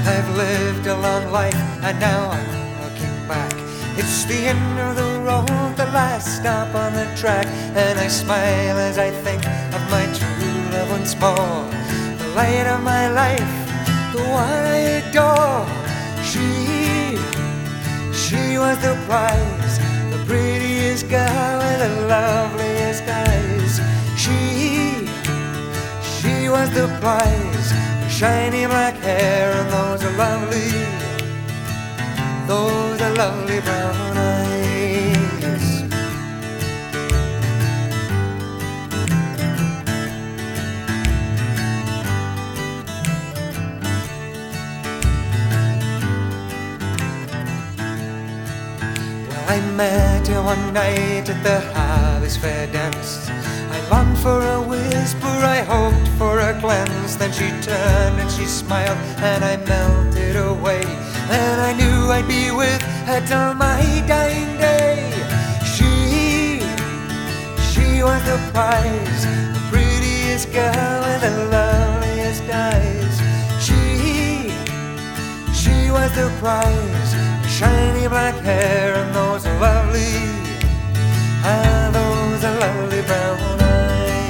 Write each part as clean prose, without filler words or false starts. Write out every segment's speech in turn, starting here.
I've lived a long life and now I'm looking back. It's the end of the road, the last stop on the track, and I smile as I think of my true love once more. The light of my life, the one I adore. She was the prize, the prettiest girl with the loveliest eyes. She was the prize, her shiny black hair and those are lovely brown eyes. Well, I met her one night at the Harvest Fair dance. I longed for a whisper, I hoped for a glance. Then she turned and she smiled and I melted away. And I knew I'd be with her till my dying day. She was the prize, the prettiest girl with the loveliest eyes. She was the prize, her shiny black hair and those lovely brown eyes.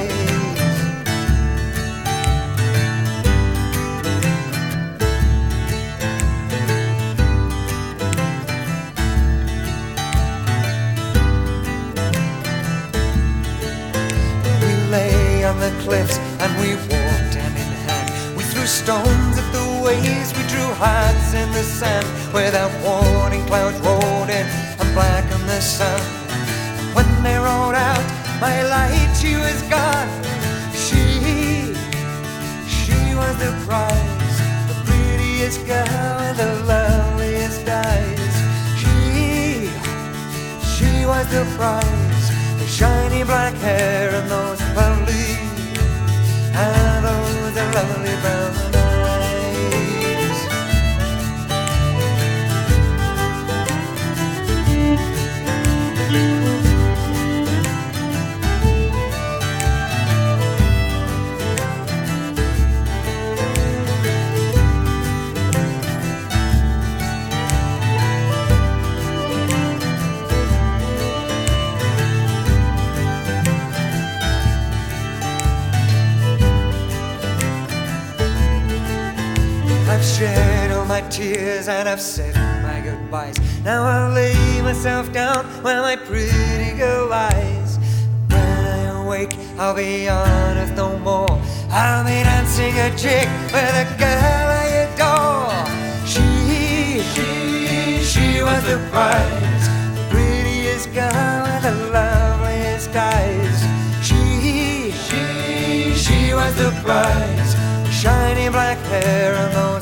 Lay on the cliffs and we walked hand in hand. We threw stones at the waves, we drew hearts in the sand. Without warning, clouds rolled in and blackened the sun. And when they rolled out my light, she was gone. She was the prize, the prettiest girl with the loveliest eyes. She was the prize, the shiny black hair and those lovely brown eyes. I've shed all my tears and I've said my goodbyes. Now I'll lay myself down where my pretty girl lies. When I awake, I'll be on earth no more. I'll be dancing a jig with a girl I adore. She was the prize, the prettiest girl with the loveliest eyes. She was the prize, shiny black hair and those